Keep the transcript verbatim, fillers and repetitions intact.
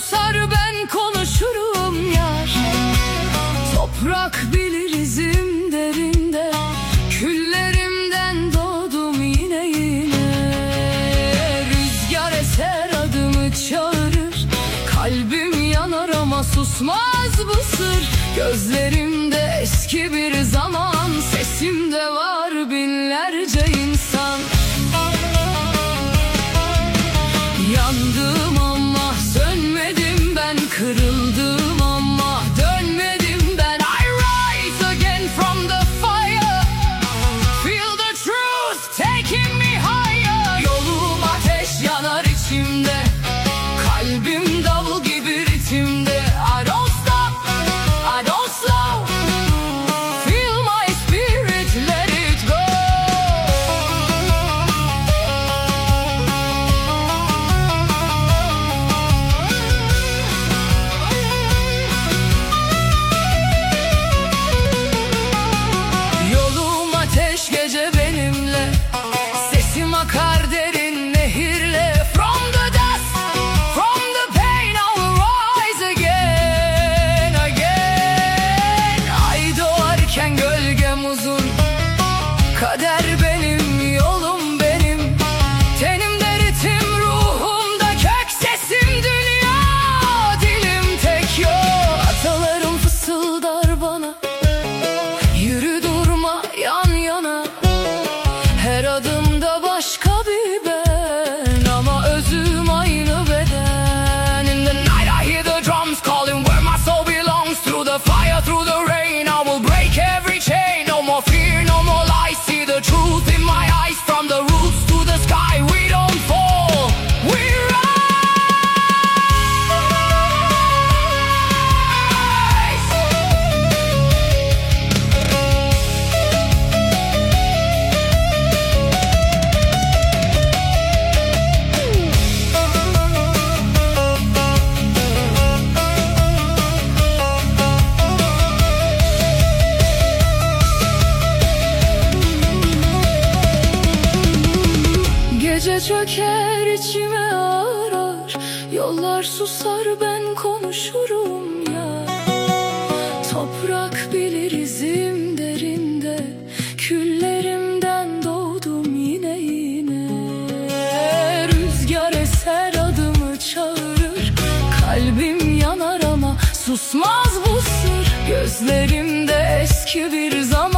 susar ben konuşurum yar. Toprak bilir izim derinde, küllerimden doğdum yine yine. Rüzgar eser adımı çağırır, kalbim yanar ama susmaz bu sır. Gözlerimde eski bir zaman, sesimde var binlerce insan. Yandım ama sönmedim ben, kırıldım ama dönmedim ben. I rise again from the fire, feel the truth taking me higher. Yolum ateş yanar içimde, kalbim davul gibi ritimde. I don't stop, I don't slow, feel my spirit, let it go. Yolum ateş, gece benimle, sesim akar derin nehirle. From the dust, from the pain I will rise again, again. Ay doğarken gölgem uzun, kader benim, yolum benim. Tenimde ritim, ruhumda kök, sesim dünya, dilim tek yol. Atalarım fısıldar bana, yürü durma yan yana. Her adımda başka bir ben, ama özüm aynı beden. In the night I hear the drums calling where my soul belongs. Through the fire, through the rain, I will break every chain. No more fear, no more lies, see the truth in my eyes. From the roots to the sky, we don't fall, we rise. Gece çöker içime arar, yollar susar ben konuşurum ya. Toprak bilir izim derinde, küllerimden doğdum yine yine. Rüzgar eser adımı çağırır, kalbim yanar ama susmaz bu sır. Gözlerimde eski bir zaman,